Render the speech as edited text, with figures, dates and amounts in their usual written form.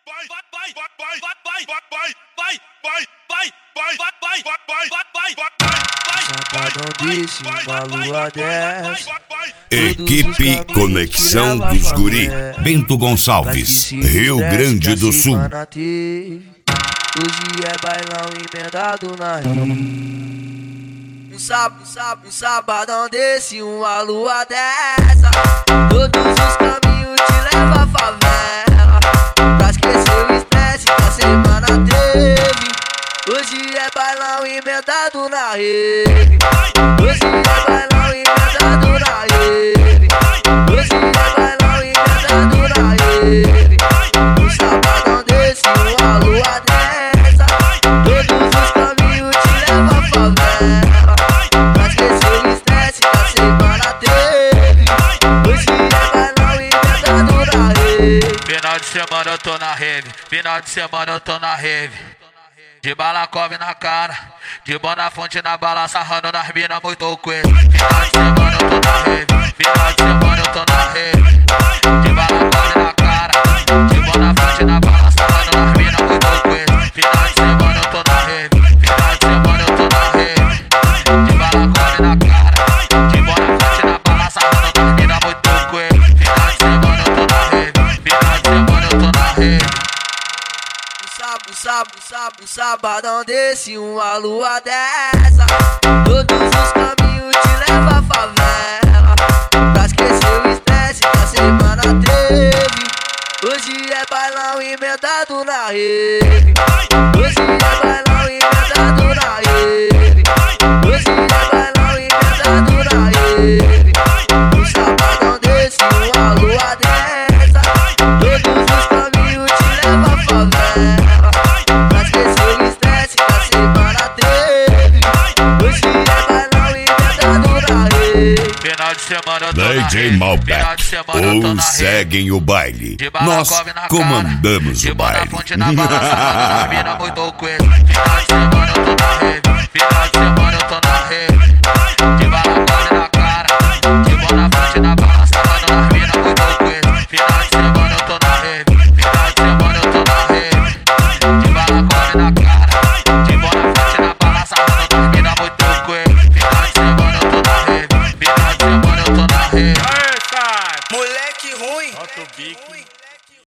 Equipe Conexão dos Guri, Bento Gonçalves, Rio Grande do Sul. Hoje é bailão emendado na rima. Um sabadão desse, uma lua dessa. Todos os caminhos te levam à favela, pra esquecer o estresse que a semana teve. Hoje é bailão emendado na rede. Hoje é bailão emendado na rede. Hoje é bailão emendado na rede. Um sabadão desse, uma lua dessa. Todos os caminhos te levam à favela, pra esquecer o estresse que a semana teve. Hoje é bailão emendado na rede. Final de semana eu tô na rave, final de semana eu tô na rave. De balacove na cara, de bona fonte na bala, sarrando nas mina muito coelho. Final de semana eu tô na rave, final de semana eu tô na rave. De balacove na cara, de bona fonte na bala, sarrando nas mina muito coelho. Final de semana eu tô na rave, final de semana eu tô na rave. De balacove na cara, de bona fonte na bala, sarrando nas mina muito coelho. Final de semana eu tô na rave, final de semana eu tô na rave. Um sabadão desse, uma lua dessa. Todos os caminhos te levam à favela, pra esquecer o estresse que a semana teve. Hoje é bailão emendado na rede. Hoje é bailão emendado na rede. Hoje é bailão emendado na rede. Um sabadão desse, uma lua dessa. Todos os caminhos te levam à favela, pra esquecer o estresse que a semana teve. Hoje é bailão emendado na rede. Final de semana eu tô na DJ rave, Malbec, final de semana eu tô ou na rave. seguem o baile. De Nós balacove na cara, comandamos de o bona baile. fonte na bala, sarrando nas mina muito coelho. Final de semana eu tô na rave, final de semana eu tô